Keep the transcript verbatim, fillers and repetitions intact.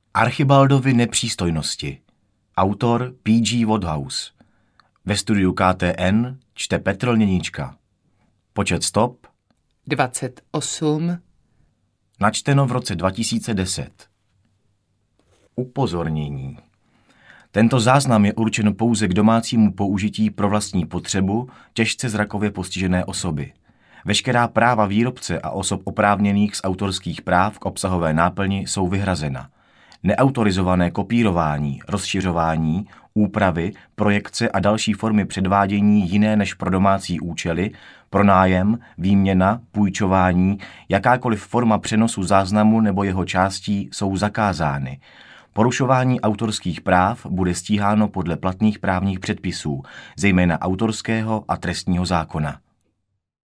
Archibaldovy nepřístojnosti. Autor P G Wodehouse. Ve studiu K T N čte Petr Lněníčka. Počet stop dvacet osm. Načteno v roce dva tisíce deset. Upozornění. Tento záznam je určen pouze k domácímu použití pro vlastní potřebu těžce zrakově postižené osoby. Veškerá práva výrobce a osob oprávněných z autorských práv k obsahové náplni jsou vyhrazena. Neautorizované kopírování, rozšiřování, úpravy, projekce a další formy předvádění jiné než pro domácí účely, pronájem, výměna, půjčování, jakákoliv forma přenosu záznamu nebo jeho částí jsou zakázány. Porušování autorských práv bude stíháno podle platných právních předpisů, zejména autorského a trestního zákona.